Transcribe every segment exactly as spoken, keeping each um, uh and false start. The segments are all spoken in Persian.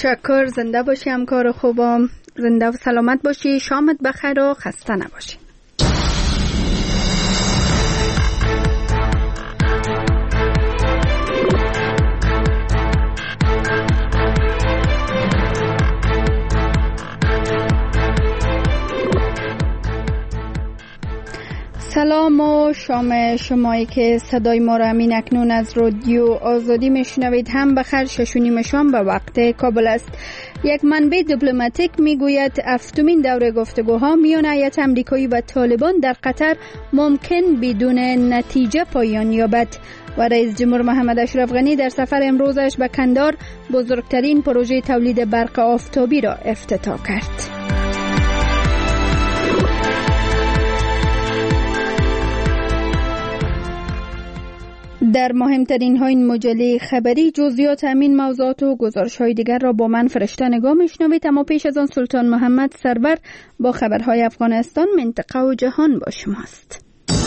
تشکر. زنده باشی همکار خوبم، زنده و سلامت باشی، شامت بخیر و خسته نباشی. سلام و شام شمایی که صدای ما را همین اکنون از رادیو آزادی میشنوید هم بخیر. شش و نیم شام به وقت کابل است. یک منبع دیپلماتیک میگوید هفتمین دوره گفتگوها میان هیئت آمریکایی و طالبان در قطر ممکن بدون نتیجه پایان یابد. و رئیس جمهور محمد اشرف غنی در سفر امروزش به کندهار بزرگترین پروژه تولید برق آفتابی را افتتاح کرد. در مهمترین های این مجله خبری جزئیات همین موضوعات و گزارش های دیگر را با من فرشته نگاه میشنوید، اما پیش از آن سلطان محمد سرور با خبرهای افغانستان، منطقه و جهان با شماست.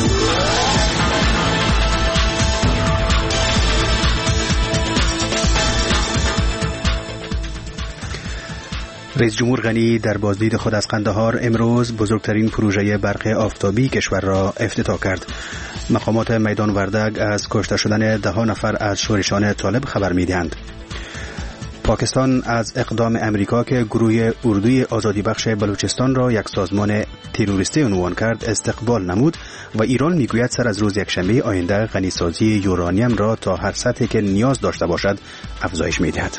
رئیس جمهور غنی در بازدید خود از قندهار امروز بزرگترین پروژه برق آفتابی کشور را افتتاح کرد. مقامات میدان وردگ از کشته شدن ده ها نفر از شورشان طالب خبر می‌دهند. پاکستان از اقدام امریکا که گروه اردوی آزادی بخش بلوچستان را یک سازمان تروریستی عنوان کرد استقبال نمود و ایران میگوید سر از روز یکشنبه آینده غنیسازی یورانیم را تا هر سطحی که نیاز داشته باشد افزایش می‌دهد.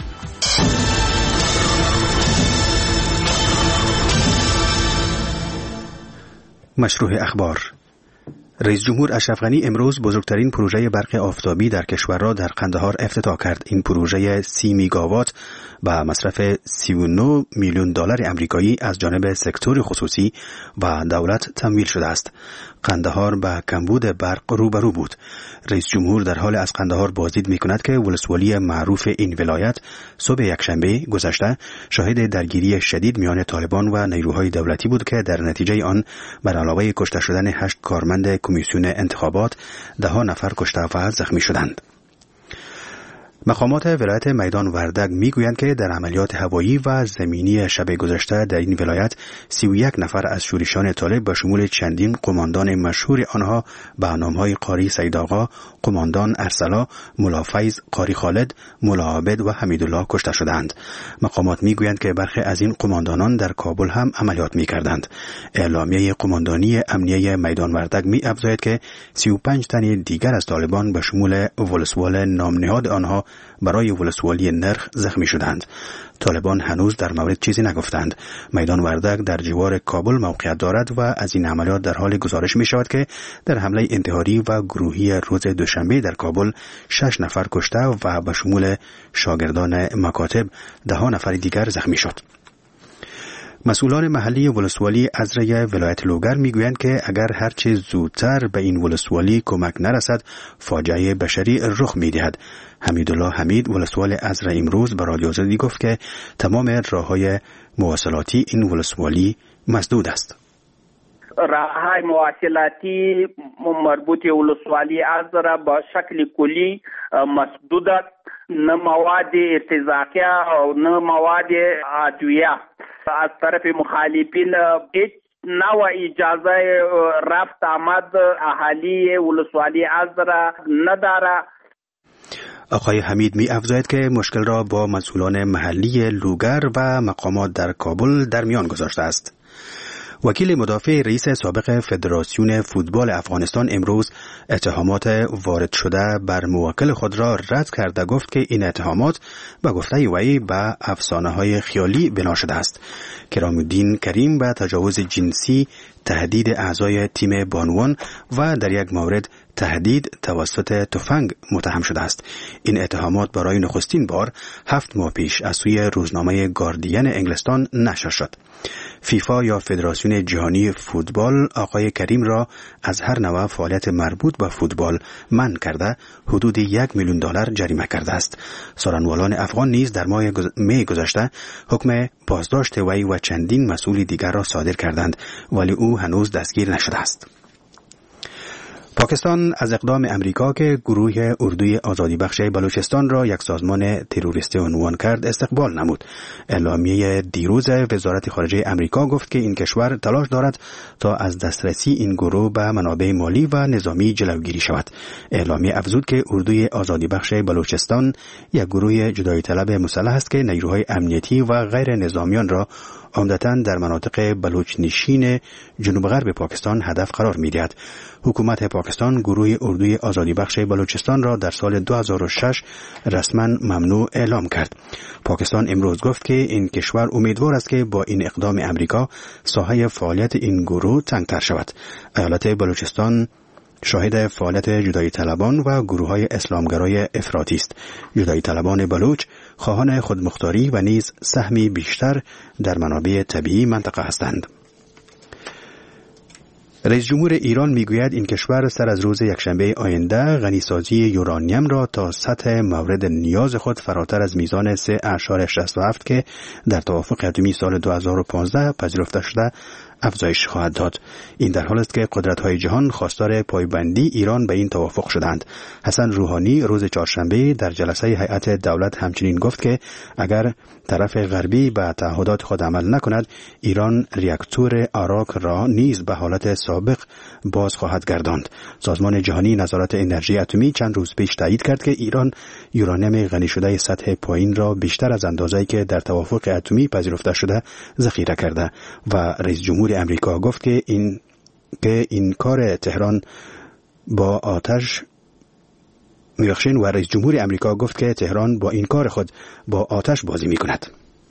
مشروع اخبار. رئیس جمهور اشرف غنی امروز بزرگترین پروژه برق آفتابی در کشور را در قندهار افتتاح کرد. این پروژه سی میگاوات با مصرف سی و نه میلیون دلار آمریکایی از جانب سکتور خصوصی و دولت تمویل شده است. قندهار با کمبود برق روبرو بود. رئیس جمهور در حال از قندهار بازدید می‌کند که ولسوالی معروف این ولایت صبح یکشنبه گذشته شاهد درگیری شدید میان طالبان و نیروهای دولتی بود که در نتیجه آن بر علاوه کشته شدن هشت کارمند کمیسیون انتخابات ده ها نفر کشته و زخمی شدند. مقامات ولایت میدان وردگ میگویند که در عملیات هوایی و زمینی شب گذشته در این ولایت سی و یک نفر از شورشان طالب به شمول چندین قماندان مشهور آنها به نامهای قاری سید آقا، قماندان ارسلا، ملا فیض، قاری خالد، ملا عابد و حمیدالله کشته شدند. مقامات میگویند که برخی از این قماندانان در کابل هم عملیات میکردند. اعلامیه قماندانی امنیه میدان وردگ می افزاید که سی و پنج تن دیگر از طالبان به شمول ولسوال نامنهاد آنها برای ولسوالی نرخ زخمی شدند. طالبان هنوز در مورد چیزی نگفتند. میدان وردگ در جوار کابل موقعیت دارد و از این عملیات در حال گزارش می شود که در حمله انتحاری و گروهی روز دوشنبه در کابل شش نفر کشته و به شمول شاگردان مکاتب ده ها نفر دیگر زخمی شد. مسئولان محلی ولسوالی ازره ولایت لوگر میگویند که اگر هرچه زودتر به این ولسوالی کمک نرسد فاجعه بشری رخ میدهد. حمیدالله حمید ولسوال ازره امروز به رادیو آزادی گفت که تمام راههای مواصلاتی این ولسوالی مسدود است. راههای مواصلاتی مربوط ولسوالی ازره با شکل کلی مسدود است. نه مواد ارتزاقیه و نه مواد ادویه از طرف مخالفین هیچ نوع اجازه رفت آمد اهالی ولسوالی ازره نداره. آقای حمید می افزاید که مشکل را با مسئولان محلی لوگر و مقامات در کابل در میان گذاشته است. وکیل مدافع رئیس سابق فدراسیون فوتبال افغانستان امروز اتهامات وارد شده بر موکل خود را رد کرده گفت که این اتهامات به گفته وی به افسانه‌های خیالی بنا شده است. کرام الدین کریم به تجاوز جنسی، تهدید اعضای تیم بانوان و در یک مورد تهدید توسط تفنگ متهم شده است. این اتهامات برای نخستین بار هفت ماه پیش از سوی روزنامه گاردین انگلستان نشر شد. فیفا یا فدراسیون جهانی فوتبال آقای کریم را از هر نوع فعالیت مربوط به فوتبال منع کرده حدود یک میلیون دلار جریمه کرده است. سارنوالان افغان نیز در ماه می گذشته حکم بازداشت وی و چندین مسئول دیگر را صادر کردند ولی او هنوز دستگیر نشده است. پاکستان از اقدام امریکا که گروه اردوی آزادی بخش بلوچستان را یک سازمان تروریستی عنوان کرد استقبال نمود. اعلامیه دیروز وزارت خارجه امریکا گفت که این کشور تلاش دارد تا از دسترسی این گروه به منابع مالی و نظامی جلوگیری شود. اعلامیه افزود که اردوی آزادی بخش بلوچستان یک گروه جدایی طلب مسلح است که نیروهای امنیتی و غیر نظامیان را عمدتاً در مناطق بلوچ نشین جنوب غرب پاکستان هدف قرار می‌دهد. حکومت پاکستان گروه اردوی آزادی بخش بلوچستان را در سال دو هزار و شش رسما ممنوع اعلام کرد. پاکستان امروز گفت که این کشور امیدوار است که با این اقدام امریکا ساحه فعالیت این گروه تنگتر شود. ایالت بلوچستان شاهد فعالیت جدایی طلبان و گروه‌های اسلامگرای افراطی است. جدایی طلبان بلوچ خواهان خودمختاری و نیز سهمی بیشتر در منابع طبیعی منطقه هستند. رئیس جمهور ایران میگوید این کشور سر از روز یکشنبه آینده غنیسازی یورانیم را تا سطح مورد نیاز خود فراتر از میزان سه اعشار شصت و هفت که در توافق اتمی سال دو هزار و پانزده پذیرفته شده افزایش خواهد داد. این در حالی است که قدرت‌های جهان خواستار پایبندی ایران به این توافق شدند. حسن روحانی روز چهارشنبه در جلسه هیئت دولت همچنین گفت که اگر طرف غربی به تعهدات خود عمل نکند، ایران ریاکتور آراک را نیز به حالت سابق باز خواهد گرداند. سازمان جهانی نظارت انرژی اتمی چند روز پیش تایید کرد که ایران یورانیم غنی شده سطح پایین را بیشتر از اندازه‌ای که در توافق اتمی پذیرفته شده ذخیره کرده و رئیس جمهور امریکا گفت که این که این کار تهران با آتش میخشین و رئیس جمهور امریکا گفت که تهران با این کار خود با آتش بازی میکند.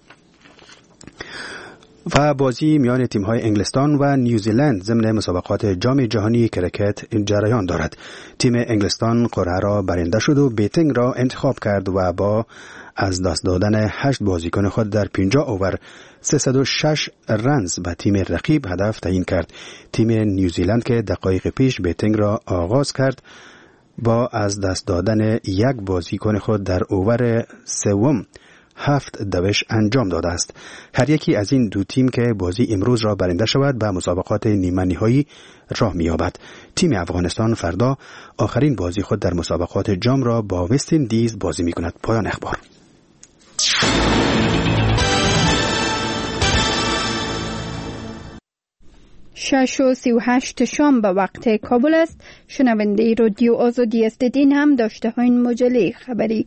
و بازی میان تیم‌های انگلستان و نیوزیلند ضمن مسابقات جام جهانی کرکت جریان دارد. تیم انگلستان قرعه را برنده شد و بیتینگ را انتخاب کرد و با از دست دادن هشت بازیکن خود در پنجاه اوور سیصد و شش رنز به تیم رقیب هدف تعیین کرد. تیم نیوزیلند که دقایق پیش بیتینگ را آغاز کرد با از دست دادن یک بازیکن خود در اوور سوم هفت دوش انجام داده است. هر یکی از این دو تیم که بازی امروز را برنده شود به مسابقات نیمه نهایی راه می‌یابد. تیم افغانستان فردا آخرین بازی خود در مسابقات جام را با وست اندیز بازی می‌کند. پایان اخبار. شش و سی و هشت شام به وقت کابل است. شنونده رادیو آزادی هستید. این هم داشته های مجله خبری.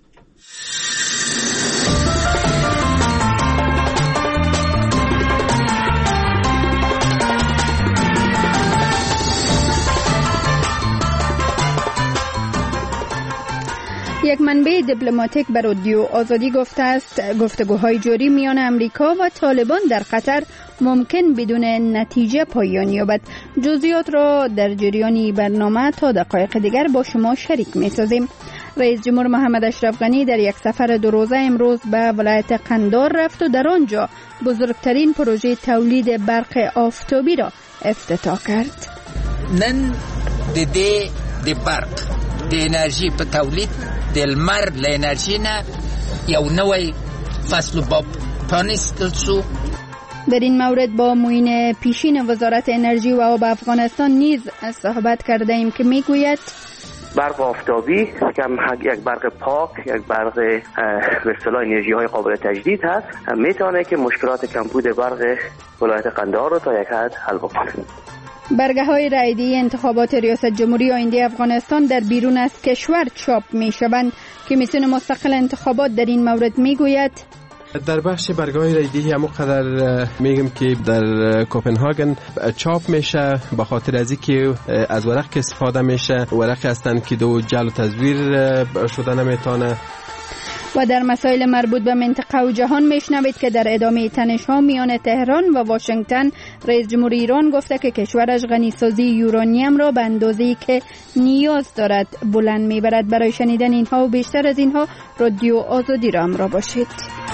یک منبع دیپلماتیک به رادیو آزادی گفته است گفتگوهای جاری میان امریکا و طالبان در قطر ممکن بدون نتیجه پایان یابد. جزئیات را در جریان برنامه تا دقایق دیگر با شما شریک می‌سازیم. رئیس جمهور محمد اشرف غنی در یک سفر دو روزه امروز به ولایت قندار رفت و در آنجا بزرگترین پروژه تولید برق آفتابی را افتتاح کرد. نن د دې د برق د انرژي په تولید د لمر له انرژي نه یو نوی فصل باب پرانیستل شو. در این مورد با معین پیشین وزارت انرژی و آب افغانستان نیز صحبت کرده ایم که میگوید برق آفتابی که یک برق پاک، یک برق به اصطلاح انرژی های قابل تجدید هست، میتونه که مشکلات کمبود برق ولایت قندهار رو تا یک حد حل بکنه. برگه های رایدی انتخابات ریاست جمهوری آینده افغانستان در بیرون از کشور چاپ می شوند. کمیسیون مستقل انتخابات در این مورد می گوید در بخش برگه‌های رایدی همون قدر میگم که در کوپنهاگن چاپ میشه به خاطر از اینکه از ورق که استفاده میشه ورقی هستند که دو جعل و تزویر شده نمیتونه. و در مسائل مربوط به منطقه و جهان میشنوید که در ادامه تنش‌ها میان تهران و واشنگتن رئیس جمهور ایران گفته که کشورش غنیسازی یورانیم را به اندازه‌ای که نیاز دارد بلند میبرد. برای شنیدن اینها و بیشتر از اینها رادیو آزادی را همراه باشید.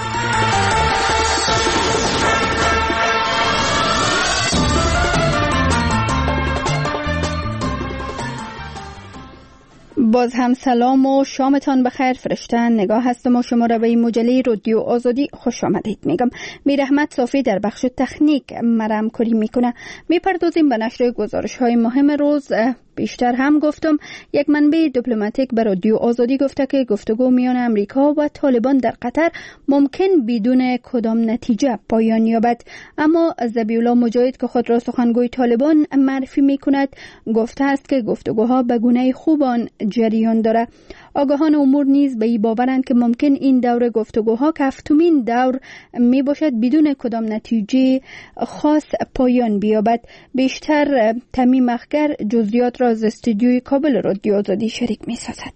باز هم سلام و شامتان بخیر. فرشتن نگاه هستم و شما را به این مجله رادیو آزادی خوش آمدید میگم. میر احمد صافی در بخش تکنیک مرام کاری میکنه. میپردازیم به نشر گزارش های مهم روز پیشتر هم گفتم یک منبع دیپلماتیک به رادیو آزادی گفته که گفتگو میان امریکا و طالبان در قطر ممکن بدون کدام نتیجه پایان یابد. اما ذبیحالله مجاهد که خود را سخنگوی طالبان معرفی میکند گفته است که گفتگوها به گونه خوب آن جریان دارد. آگاهان امور نیز به این باورند که ممکن این دور گفتگوها که هفتمین دور می باشد بدون کدام نتیجه خاص پایان بیابد. بیشتر تمیم اخگر جزئیات را از استودیوی کابل رادیو آزادی شریک می سازد.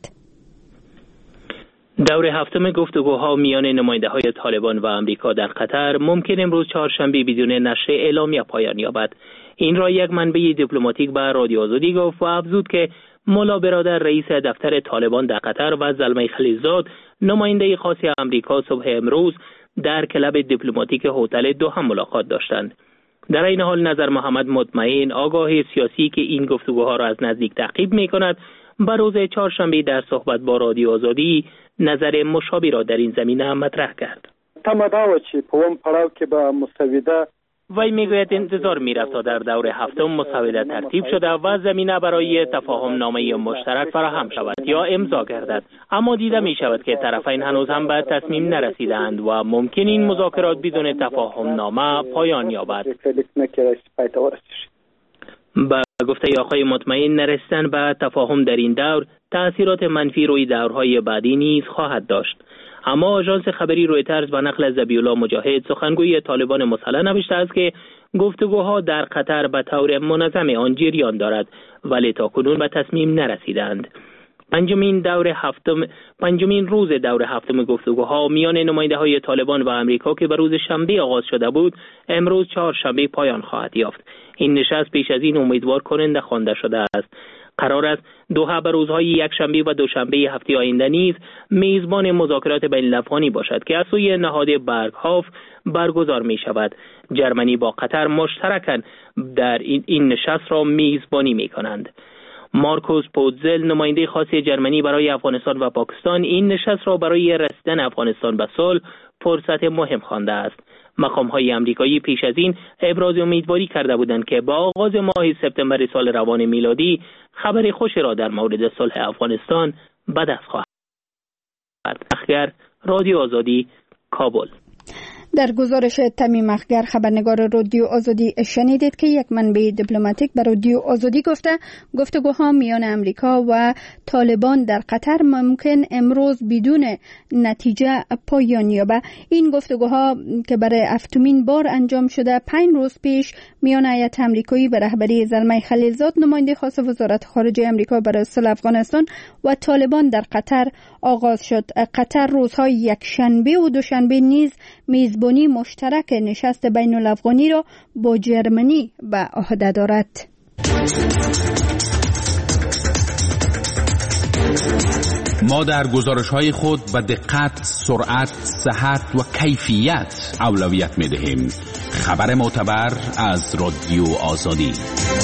دور هفتم گفتگوها میان نماینده‌های طالبان و آمریکا در قطر ممکن امروز چهارشنبه بدون نشر اعلامیه پایان یابد. این را یک منبع دیپلماتیک به رادیو آزادی گفت و افزود که مولا برادر رئیس دفتر طالبان در قطر و زلمه خلیلزاد نماینده خاص آمریکا صبح امروز در کلب دیپلماتیک هتل دوحه ملاقات داشتند. در این حال نظر محمد مطمئن آگاه سیاسی که این گفتگوها را از نزدیک تعقیب می‌کند بر روز چهارشنبه در صحبت با رادیو آزادی نظر مشابه را در این زمینه مطرح کرد. تمداو چې په وم پړاو کې به مسوده وی میگوید انتظار میرفت تا در دور هفتم مسوده ترتیب شده و زمینه برای تفاهم نامه مشترک فراهم شود یا امضا گردد، اما دیده می شود که طرفین هنوز هم به تصمیم نرسیدند و ممکن این مذاکرات بدون تفاهم نامه پایان یابد. با گفته آقای مطمئن نرسیدن به تفاهم در این دور تأثیرات منفی روی دورهای بعدی نیز خواهد داشت. اما آژانس خبری رویترز به نقل از ذبیحالله مجاهد سخنگوی طالبان مسلح نوشته است که گفتگوها در قطر به طور منظم آن جریان دارد ولی تاکنون به تصمیم نرسیدند. پنجمین دور هفتم پنجمین روز دور هفتم گفتگوها میان نماینده‌های طالبان و آمریکا که به روز شنبه آغاز شده بود امروز چهارشنبه پایان خواهد یافت. این نشست پیش از این امیدوار کننده خوانده شده است. قرار است دوحه به روزهای یکشنبه و دوشنبه هفته آینده نیز میزبان مذاکرات بین الافغانی باشد که از سوی نهاد برگهاف برگزار می شود. جرمنی با قطر مشترکاً در این, این نشست را میزبانی می کنند. مارکوس پوتزل نماینده خاص جرمنی برای افغانستان و پاکستان این نشست را برای رسیدن افغانستان به صلح فرصت مهم خوانده است. مقام‌های آمریکایی پیش از این ابراز امیدواری کرده بودند که با آغاز ماه سپتامبر سال روان میلادی خبر خوشی را در مورد صلح افغانستان به دست خواهد آورد. اخگر رادیو آزادی کابل. در گزارش تمیم اخگر خبرنگار رادیو آزادی شنیدید که یک منبع دیپلماتیک به رادیو آزادی گفته گفتگوها میان امریکا و طالبان در قطر ممکن امروز بدون نتیجه پایان یابد. این گفتگوها که برای هفتمین بار انجام شده پنج روز پیش میان هیئت آمریکایی به رهبری زلمه خلیلزاد نماینده خاص وزارت خارجه آمریکا برای صلح افغانستان و طالبان در قطر آغاز شد. قطر روزهای یکشنبه و دوشنبه نیز میزبانی مشترک نشست بین الافغانی را با جرمنی به عهده دارد. ما در گزارش‌های خود به دقت، سرعت، صحت و کیفیت اولویت می‌دهیم. خبر معتبر از رادیو آزادی.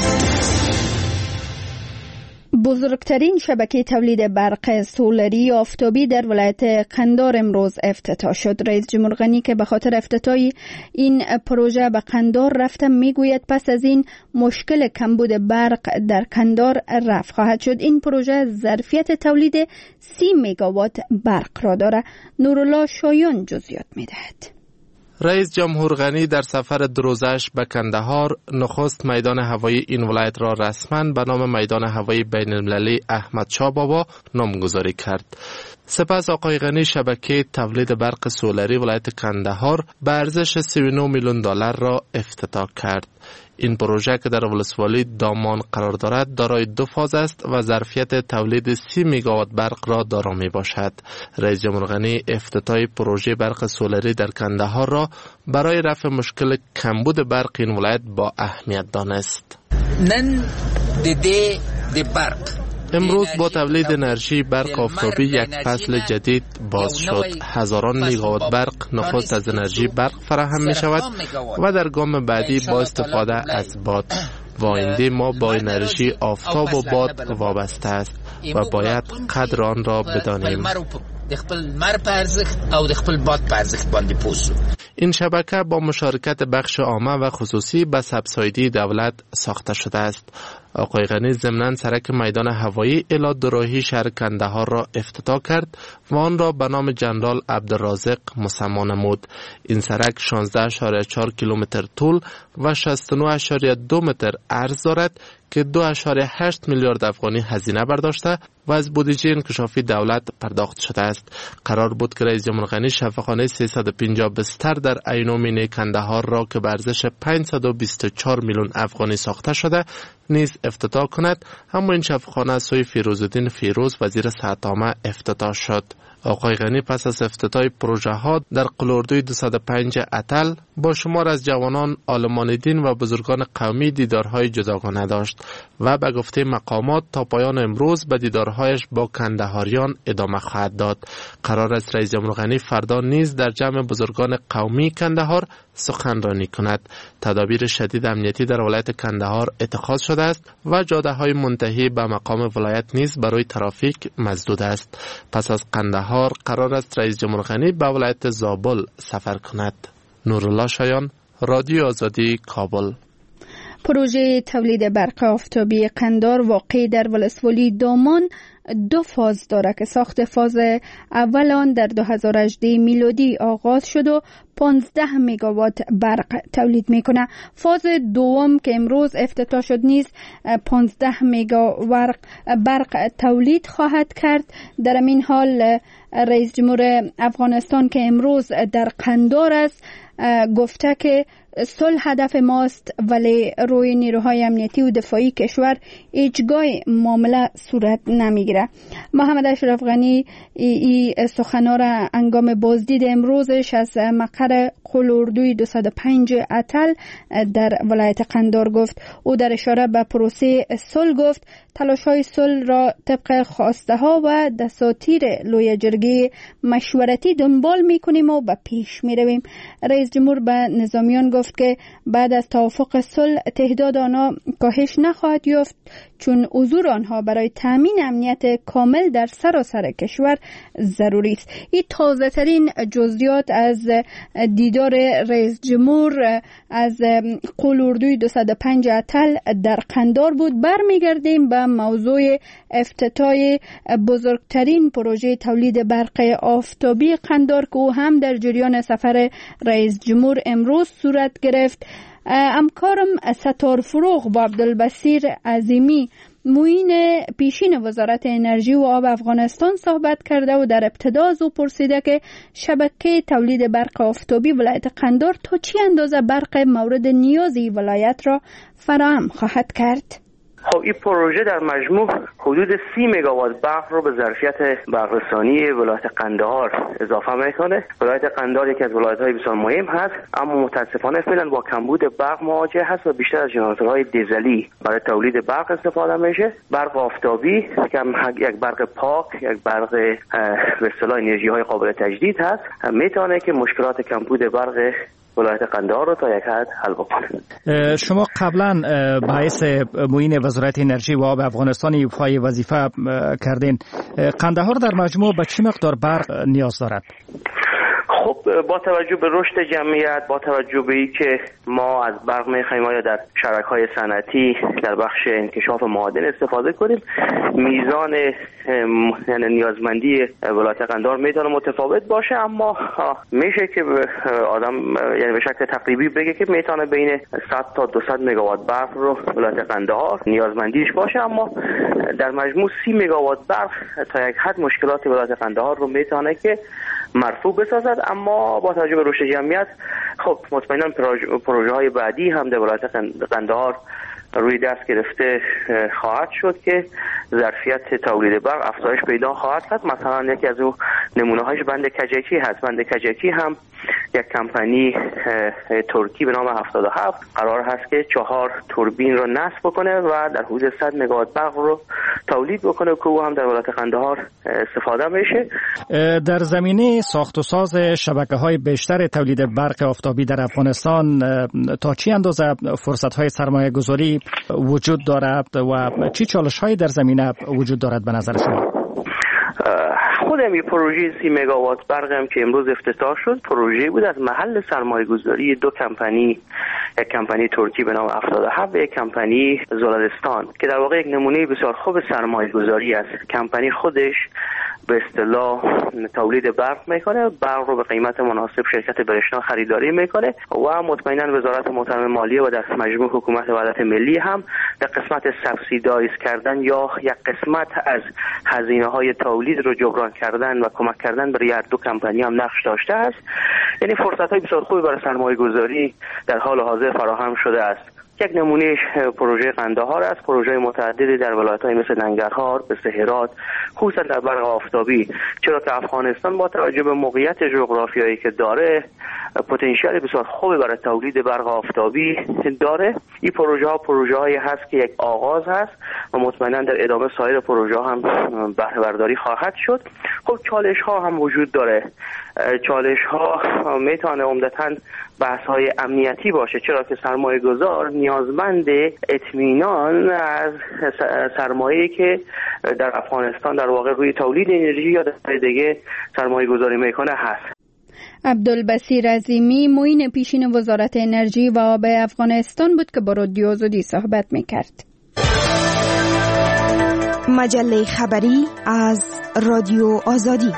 بزرگترین شبکه تولید برق سولری آفتابی در ولایت قندار امروز افتتاح شد. رئیس جمهور غنی که به خاطر افتتاح این پروژه به قندار رفته میگوید پس از این مشکل کمبود برق در قندار رفع خواهد شد. این پروژه ظرفیت تولید سی مگاوات برق را دارد. نورالله شایان جزئیات میدهد. رئیس جمهور غنی در سفر دروزش به کندهار نخست میدان هوایی این ولایت را رسما به نام میدان هوایی بین المللی احمد شاه بابا نامگذاری کرد. سپس آقای غنی شبکه تولید برق سولری ولایت کندهار به ارزش سی و نه میلیون دلار را افتتاح کرد. این پروژه که در ولسوالی دامان قرار دارد دارای دو فاز است و ظرفیت تولید سی مگاوات برق را دارا می باشد. رئیس جمهور غنی افتتاح پروژه برق سولری در کندهار را برای رفع مشکل کمبود برق این ولایت با اهمیت دانست. نن دده د برق امروز با تولید انرژی برق آفتابی یک فصل جدید باز شد. هزاران مگاوات برق نخست از انرژی برق فراهم می شود و در گام بعدی با استفاده از باد. و آینده ما با انرژی آفتاب و باد وابسته است و باید قدر آن را بدانیم. این شبکه با مشارکت بخش عامه و خصوصی به سبسایدی دولت ساخته شده است. آقای غنی ضمناً سرک میدان هوایی الی دوراهی شهر کندهار را افتتاح کرد و آن را به نام جنرال عبدالرازق مسمی نمود. این سرک شانزده اشاری چهار کیلومتر طول و شصت و نه اشاری دو متر عرض دارد که دو اشاری هشت میلیارد افغانی هزینه برداشته و از بودجه انکشافی دولت پرداخت شده است. قرار بود که رئیس جمهور غنی شفاخانه سیصد و پنجاه بستر در عینومینه کندهار را که به ارزش پانصد و بیست و چهار میلیون افغانی ساخته شده نیز افتتاح کند، اما این شفاخانه از سوی فیروزالدین فیروز وزیر صحت عامه افتتاح شد. آقای غنی پس از افتتاح پروژه ها در قلوردوی دویست و پنج اتل با شمار از جوانان عالمان دین و بزرگان قومی دیدارهای جداگانه داشت و به گفته مقامات تا پایان امروز به دیدارهایش با کندهاریان ادامه خواهد داد. قرار است رئیس جمهور غنی فردا نیز در جمع بزرگان قومی کندهار سخنرانی کند. تدابیر شدید امنیتی در ولایت کندهار اتخاذ شده است و جاده های منتهی به مقام ولایت نیز برای ترافیک مسدود است. پس از کندهار قرار است رئیس جمهور غنی به ولایت زابل سفر کند. نورالله شایان، رادیو آزادی، کابل. پروژه تولید برق آفتابی قندار واقع در ولسوالی دامان دو فاز دارد که ساخت فاز اول آن در دو هزار و هجده میلادی آغاز شد و پانزده مگاوات برق تولید میکنه. فاز دوم که امروز افتتاح شد نیز پانزده مگاوات برق تولید خواهد کرد. در این حال رئیس جمهور افغانستان که امروز در قندار است گفته که صلح هدف ماست ولی روی نیروهای امنیتی و دفاعی کشور هیچگاه معامله صورت نمیگیره. محمد اشرف غنی ای سخنان را هنگام بازدید امروزش از مقر قلوردوی دویست و پنج اتل در ولایت قندار گفت. او در اشاره به پروسه صلح گفت تلاش‌های صلح را طبق خواسته ها و دساتیر لوی جرگه مشورتی دنبال میکنیم و به پیش میرویم. رئیس جمهور به نظامیان گفت که بعد از توافق صلح تعداد آنها کاهش نخواهد یافت چون حضور آنها برای تامین امنیت کامل در سراسر کشور ضروری است. این تازه ترین جزئیات از دیدار رئیس جمهور از قلوردوی دویست و پنج اتل در قندار بود. برمیگردیم به موضوع افتتاح بزرگترین پروژه تولید برق آفتابی قندار که او هم در جریان سفر رئیس جمهور امروز صورت گرفت. همکارم ستار فروغ با عبدالبصیر عظیمی معین پیشین وزارت انرژی و آب افغانستان صحبت کرده و در ابتدا از او پرسیده که شبکه تولید برق آفتابی ولایت قندار تا چی اندازه برق مورد نیازی ولایت را فراهم خواهد کرد؟ خب این پروژه در مجموع حدود سی مگاوات برق رو به ظرفیت برقرسانی ولایت قندهار اضافه میکنه. ولایت قندهار یکی از ولایت‌های بسیار مهم هست اما متاسفانه فعلا با کمبود برق مواجه هست و بیشتر از ژنراتورهای دیزلی برای تولید برق استفاده میشه. برق آفتابی که یک برق پاک، یک برق به اصطلاح انرژی‌های قابل تجدید هست، میتونه که مشکلات کمبود برق ولایت قندهار رو تا یک حد حل بکنه. شما قبلا باعث معین وزارت انرژی و آب افغانستان ایفای وظیفه کردین. قندهار در مجموع به چه مقدار برق نیاز دارد؟ خب با توجه به رشد جمعیت، با توجه به اینکه ما از برق می‌خوایم یا در شبکه‌های صنعتی در بخش انکشاف معادن استفاده کنیم، میزان یعنی نیازمندی ولایت قندهار میتونه متفاوت باشه، اما میشه که آدم یعنی به شکل تقریبی بگه که میتونه بین صد تا دویست مگاوات برق رو ولایت قندهار نیازمندیش باشه، اما در مجموع سی مگاوات برق تا یک حد مشکلات ولایت قندهار رو میتونه که مرفوع بسازد. اما با توجه به رشد جمعیت خب مطمئنا پروژه های بعدی هم در ولایت قندهار روی دست گرفته خواهد شد که ظرفیت تولید برق افزایش پیدا خواهد کرد. مثلا یکی از او نمونه هایش بند کجکی هست. بند کجکی هم یک کمپانی ترکی به نام هفتاد و هفت قرار هست که چهار توربین رو نصب بکنه و در حدود صد مگاوات برق رو تولید بکنه که او هم در ولایت قندهار استفاده میشه. در زمینه ساخت و ساز شبکه‌های بیشتر تولید برق آفتابی در افغانستان تا چه اندازه فرصت‌های سرمایه‌گذاری وجود دارد و چه چالش‌هایی در زمینه وجود دارد به نظر شما؟ خودم این پروژه سی مگاوات برق هم که امروز افتتاح شد پروژه بود از محل سرمایه‌گذاری دو کمپانی، یک کمپانی ترکی به نام هفتاد و هفت و یک کمپانی زولادستان که در واقع یک نمونه بسیار خوب سرمایه گذاری است. کمپانی خودش به اصطلاح تولید برق میکنه، برق رو به قیمت مناسب شرکت برشنا خریداری میکنه و مطمئنا وزارت محترم مالیه و در مجموع حکومت وحدت ملی هم در قسمت سبسیدایز کردن یا یک قسمت از هزینه های تولید رو جبران کردن و کمک کردن برای هر دو کمپانی هم نقش داشته است. یعنی فرصت های بسیار خوبی برای سرمایه گذاری در حال حاضر فراهم شده است. یک نمونه پروژه قندهار است. پروژه متعددی در ولایت‌های مثل ننگرهار، مثل هرات، خصوصا در برق آفتابی، چرا که افغانستان با توجه به موقعیت جغرافیایی که داره پتانسیل بسیار خوبی برای تولید برق آفتابی داره. این پروژه ها پروژه هایی هست که یک آغاز هست و مطمئنا در ادامه سایر پروژه ها هم بهره برداری خواهد شد. خب چالش ها هم وجود داره. چالش ها میتونه عمدتاً بحث های امنیتی باشه، چرا که سرمایه گذار نیازمند اطمینان از سرمایه‌ای که در افغانستان در واقع روی تولید انرژی یا در دیگه سرمایه گذاری میکنه هست. عبدالبصیر عظیمی معین پیشین وزارت انرژی و آب افغانستان بود که با رادیو آزادی صحبت میکرد. مجله خبری از رادیو آزادی.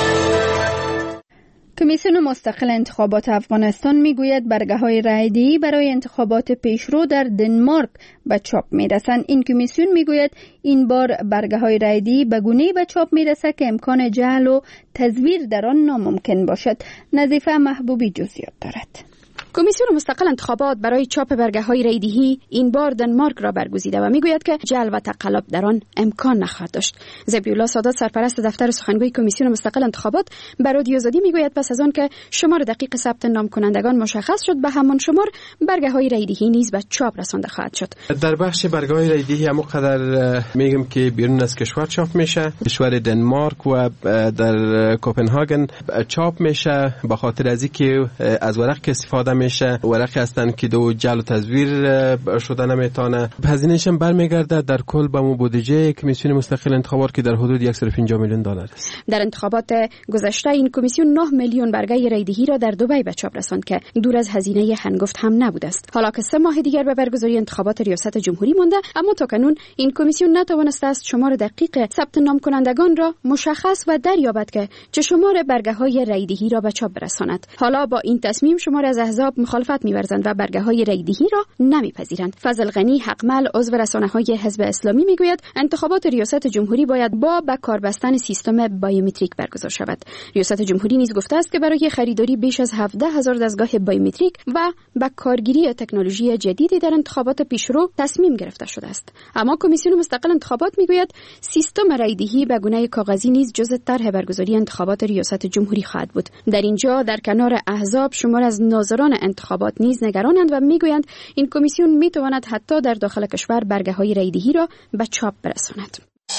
کمیسیون مستقل انتخابات افغانستان میگوید برگه‌های رایدهی برای انتخابات پیشرو در دنمارک به چاپ میرسند. این کمیسیون میگوید این بار برگه‌های رایدهی به گونه‌ای به چاپ میرسد که امکان جعل و تزویر در آن ناممکن باشد. نظیفه محبوبی جزئیات دارد. کمیسیون مستقل انتخابات برای چاپ برگه‌های رایدهی این بار دنمارک را برگزیده و میگوید که جعل و تقلب در آن امکان نخواهد داشت. ذبیح‌الله سادات سرپرست دفتر سخنگوی کمیسیون مستقل انتخابات بر رادیو آزادی میگوید پس از آن که شمار دقیق ثبت نام کنندگان مشخص شد به همان شمار برگه‌های رایدهی نیز به چاپ رسانده خواهد شد. در بخش برگه‌های رایدهی هم قدر میگم که بیرون از کشور چاپ میشه. کشور دنمارک و در کوپنهاگن چاپ میشه به خاطر از اینکه از ورق استفاده میشه، ورقی هستن که دو جعل و تزویر شده نمیتونه. هزینه‌اش هم برمیگرده در کل به مو بودجه کمیسیون مستقل انتخابات که در حدود صد و پنجاه میلیون دلار است. در انتخابات گذشته این کمیسیون نه میلیون برگه رایدهی را در دبی به چاپ رساند که دور از هزینه هنگفت هم نبود است. حالا که سه ماه دیگر به برگزاری انتخابات ریاست جمهوری مانده، اما تاکنون این کمیسیون نتوانسته است شمار دقیق ثبت نام کنندگان را مشخص و دریابد که چه شمار برگه‌های رایدهی را به چاپ برساند. حالا با این تصمیم شمار از احزاب مخالفت می‌ورزند و برگه‌های رایدهی را نمی‌پذیرند. فضل غنی حقمل عضو رسانه‌های حزب اسلامی میگوید انتخابات ریاست جمهوری باید با به کار بستن سیستم بایومتریک برگزار شود. ریاست جمهوری نیز گفته است که برای خریداری بیش از هفده هزار دستگاه بایومتریک و به کارگیری تکنولوژی جدیدی در انتخابات پیشرو تصمیم گرفته شده است. اما کمیسیون مستقل انتخابات میگوید سیستم رایدهی به گونه کاغذی نیز جزء طرح برگزاری انتخابات ریاست جمهوری خواهد بود. در اینجا در کنار احزاب شمار از ناظران انتخابات نیز نگرانند و میگویند این کمیسیون میتواند حتی در داخل کشور برگه‌های رایدهی را به چاپ برساند.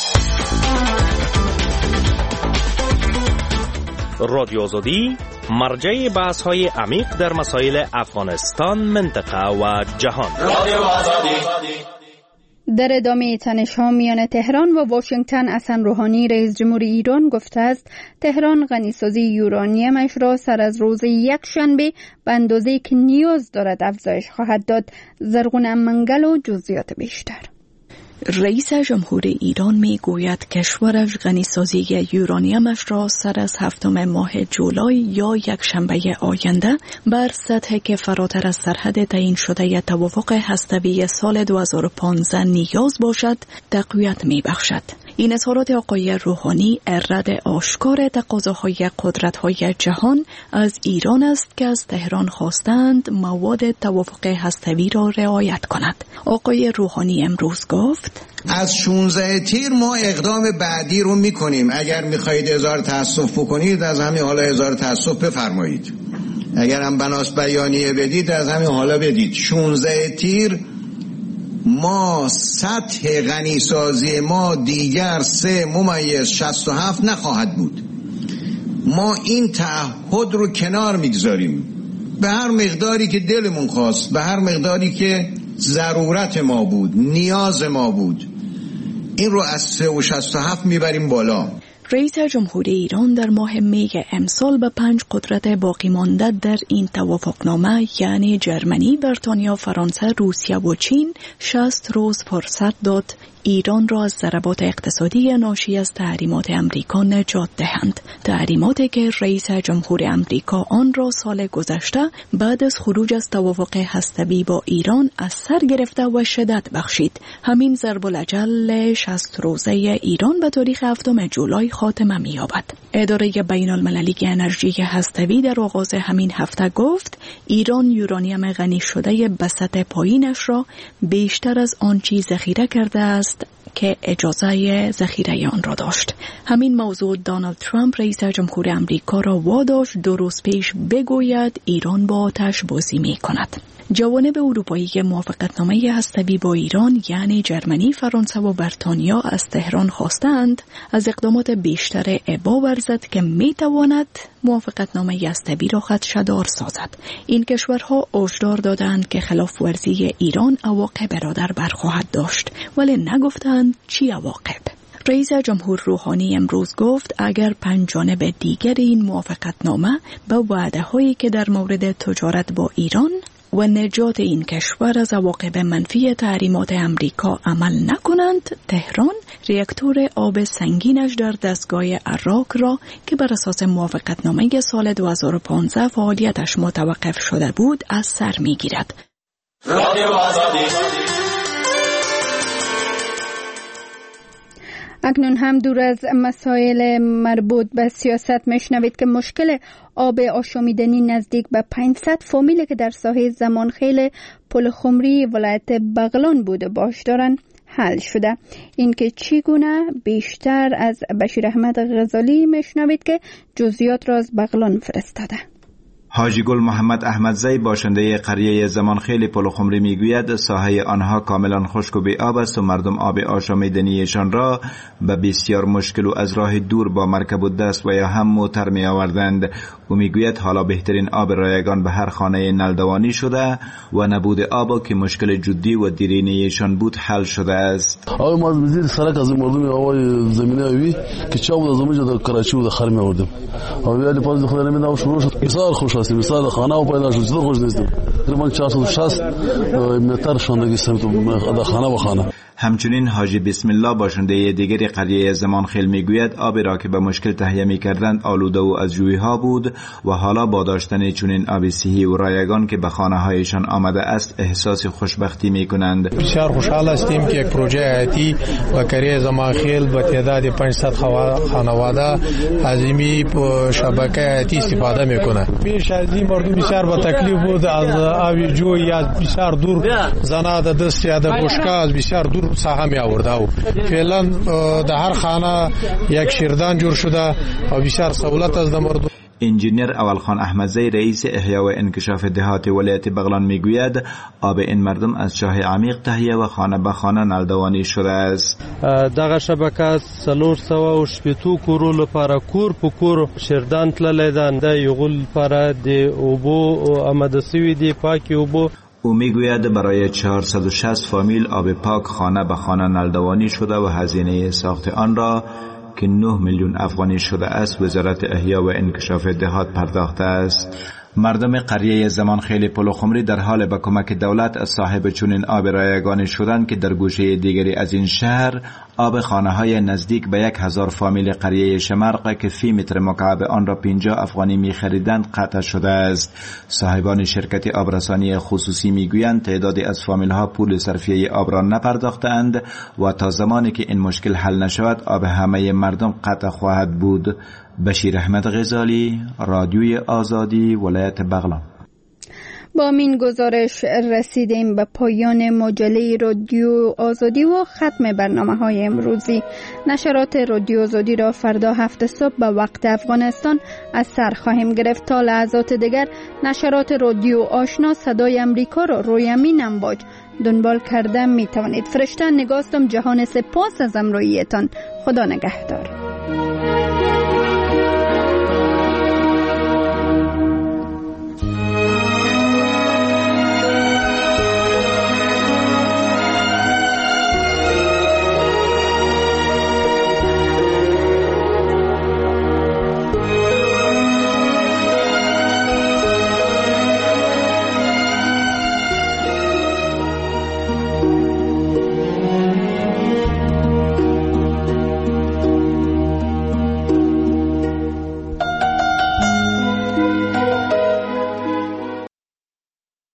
رادیو آزادی مرجع بحث‌های عمیق در مسائل افغانستان، منطقه و جهان. رادیو آزادی. در ادامه تنش‌ها میان تهران و واشنگتن، حسن روحانی رئیس جمهور ایران گفته است تهران غنیسازی یورانیمش را سر از روز یکشنبه به اندازه‌ای که نیاز دارد افزایش خواهد داد. زرغون منگل و جزئیات بیشتر. رئیس جمهور ایران می گوید کشورش غنیسازی یورانیمش را سر از هفتم ماه جولای یا یک شنبه آینده بر سطحی که فراتر از سرحد تعیین شده توافق هسته‌ای سال دو هزار و پانزده نیاز باشد تقویت می بخشد. این اظهارات آقای روحانی رد آشکار تقاضاهای قدرت‌های جهان از ایران است که از تهران خواستند مواد توافق هسته‌ای را رعایت کند. آقای روحانی امروز گفت از شانزده تیر ما اقدام بعدی رو میکنیم. اگر میخواهید اظهار تأسف بکنید از همین حالا اظهار تأسف بفرمایید. اگر هم بناس بیانیه بدید از همین حالا بدید. شانزده تیر ما سطح غنیسازی ما دیگر سه ممیز شصت و هفت نخواهد بود. ما این تعهد رو کنار میگذاریم به هر مقداری که دلمون خواست، به هر مقداری که ضرورت ما بود، نیاز ما بود. این رو از سه و شصت و هفت میبریم بالا. رئیس جمهوری ایران در ماه می امسال به پنج قدرت باقی مانده در این توافقنامه یعنی جرمنی، بریتانیا، فرانسه، روسیه و چین شصت روز فرصت داد ایران را از ضربات اقتصادی ناشی از تحریمات امریکا نجات دهند. تحریماتی که رئیس جمهور امریکا آن را سال گذشته بعد از خروج از توافق هسته‌ای با ایران از سر گرفته و شدت بخشید. همین ضرب الاجل شصت روزه ایران به تاریخ هفتم جولای خاتمه می‌یابد. اداره بین المللی انرژی هسته‌ای در آغاز همین هفته گفت ایران یورانیم غنی شده به سطح پایینش را بیشتر از آنچه ذخیره کرده است که اجازه ذخیره آن را داشت. همین موضوع دونالد ترامپ رئیس جمهور امریکا را واداشت دو روز پیش بگوید ایران با آتش بازی می کند. جوانب اروپایی موافقتنامه هسته‌ای با ایران یعنی جرمنی، فرانسه و بریتانیا از تهران خواستند از اقدامات بیشتر ابا ورزد که می تواند موافقتنامه هسته‌ای را خدشه‌دار سازد. این کشورها هشدار دادند که خلاف ورزی ایران عواقب برادر برخواهد داشت، ولی نگفتند چی عواقب. رئیس جمهور روحانی امروز گفت اگر پنج جانب دیگر این موافقتنامه به وعده‌هایی که در مورد تجارت با ایران و نجات این کشور از عواقب منفی تحریمات امریکا عمل نکنند، تهران ریاکتور آب سنگینش در دستگاه عراق را که بر اساس موافقتنامه سال دو هزار و پانزده فعالیتش متوقف شده بود از سر می‌گیرد. رادیو آزادی. اکنون هم دور از مسائل مربوط به سیاست میشنوید که مشکل آب آشامیدنی نزدیک به پانصد فامیل که در ساحه زمانخیل پل خمری ولایت بغلان بوده باش دارن حل شده. این که چگونه بیشتر از بشیر احمد غزالی میشنوید که جزئیات را از بغلان فرستاده. حاجی گل محمد احمدزی باشنده قریه زمانخیل پل خمری میگوید ساحه آنها کاملا خشک و بی آب است و مردم آب آشامیدنیشان را به بسیار مشکل و از راه دور با مرکب و دست و یا هم موتر می آوردند. او میگوید حالا بهترین آب رایگان به هر خانه نلدوانی شده و نبود آب که مشکل جدی و دیرینه‌ایشان بود حل شده است. آب ما از وزیر سرک از مردم آوای زمینه وی که چا بود از اونجا در کراچی و خر می آوردیم. آب ولی پاز خدا نمیدونم شروع شد. بسیار خوش است. بسیار خانه و پیدا شد. خوش نیستم. تقریبا چهارصد و شصت متر شوندگی سمت در خانه و خانه. همچنین حاجی بسم الله باشنده دیگری قریه زمانخیل میگوید آبی را که به مشکل تهیه می‌کردند آلوده و از جوی‌ها بود و حالا با داشتن چنین آب صحی و رایگان که به خانه‌هایشان آمده است احساس خوشبختی می‌کنند. بسیار خوشحال هستیم که یک پروژه حیاتی و قریه زمانخیل به تعداد پانصد خانواده از این شبکه حیاتی استفاده می‌کنند. پیش از این مردم بسیار با تکلیف بود از آب جوی از بسیار دور زناد دست یا د بشکا از بسیار دور ساحه می آورده و فعلا در هر خانه یک شیردان جور شده و بسیار سهولت از مردم. انجینیر اولخان احمدزی رئیس احیا و انکشاف دهات ولایت بغلان میگوید آب این مردم از چاه عمیق تهیه و خانه به خانه نلدوانی شده است. دغه شبکه سلور سوا و شپیتو کورو لپاره کور په کور شیردان تللی ده د یغو لپاره د اوبو آماده سوي دي پاکې اوبو. او میگوید برای چهارصد و شصت فامیل آب پاک خانه به خانه نلدوانی شده و هزینه ساخت آن را که نه میلیون افغانی شده است وزارت احیا و انکشاف دهات پرداخته است. مردم قریه زمانخیل پل خمری در حال به کمک دولت از صاحب چنین آب رایگان شدند که در گوشه دیگری از این شهر آب خانه های نزدیک به یک هزار فامیل قریه شمرق که فی متر مکعب آن را پنجاه افغانی می خریدند قطع شده است. صاحبان شرکت آبرسانی خصوصی می گویند تعدادی از فامیل ها پول صرفیه آب را نپرداختند و تا زمانی که این مشکل حل نشود آب همه مردم قطع خواهد بود. بشیر احمد غزالی، رادیوی آزادی، ولایت بغلان. با این گزارش رسیدیم به پایان مجله رادیو آزادی و ختم برنامه های امروزی. نشرات رادیو آزادی را فردا هفت صبح به وقت افغانستان از سر خواهیم گرفت. تا لحظات دیگر نشرات رادیو آشنا صدای امریکا را روی همین امواج دنبال کرده می توانید. فرشته نگاستم جهان سپاس از همراهیتان. خدا نگهدار.